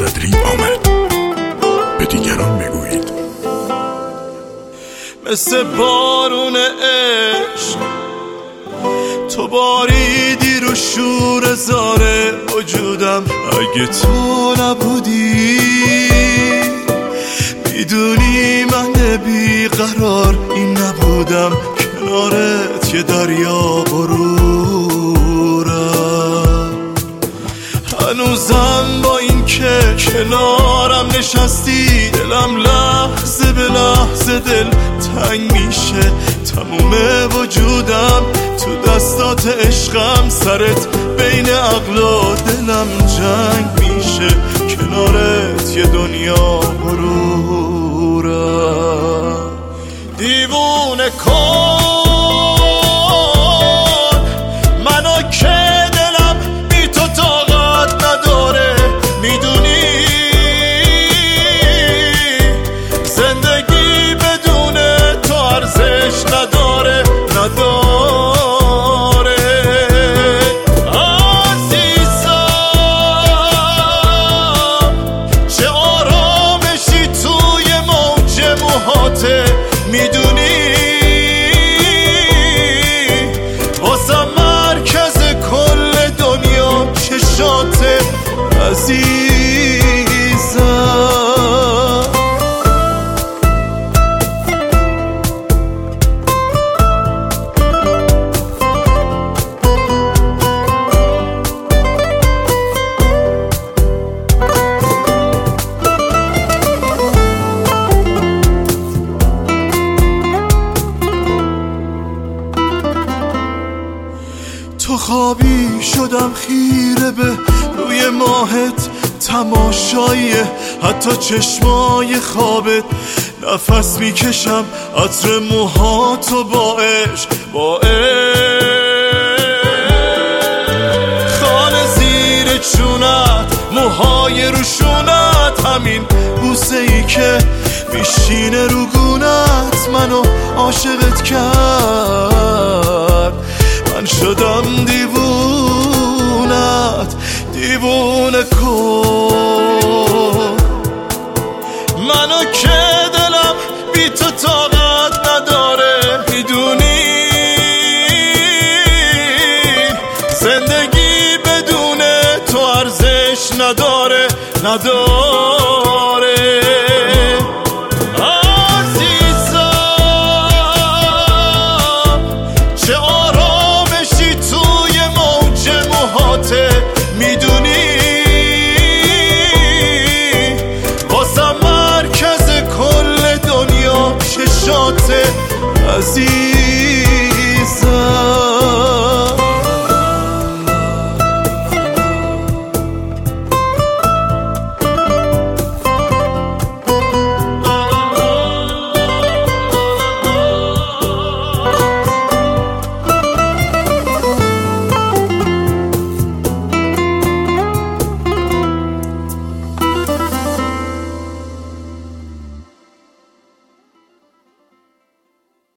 صدری آمد. به دیگران بگویید. مثل بارون عشق تو باریدی رو شور زاره وجودم. اگه تو نبودی میدونی من بیقرار این نبودم. کنارت یه دریا غرورم. هنوزم با این که کنارم نشستی دلم لحظه به لحظه دل تنگ میشه. تموم وجودم تو دستات عشقم. سرت بین عقل و دلم جنگ میشه. کنارت یه دنیا غرورم. دیوونه کن منو که دلم بی تو طاقت نداره. میدونی زندگی بدون تو ارزش نداره. عزیزم چه آرامشی توی موج موهاته. میدونی واسه مرکز کل دنیا چشاته عزیزم. تو خوابی شدم خیره به روی ماهت. تماشاییه حتی چشمای خوابت. نفس میکشم عطر موهاتو با عشق خانه زیر چونت موهای روشونت. همین بوسه ای که میشینه رو گونت منو عاشقت کرد. من شدم دیوونت. دیوونه کن منو که دلم بی تو طاقت نداره. میدونی زندگی بدون تو ارزش نداره. عزیزم چه آرامشی توی موج موهاته. میدونی واسه مرکز کل دنیا چشاته عزیز.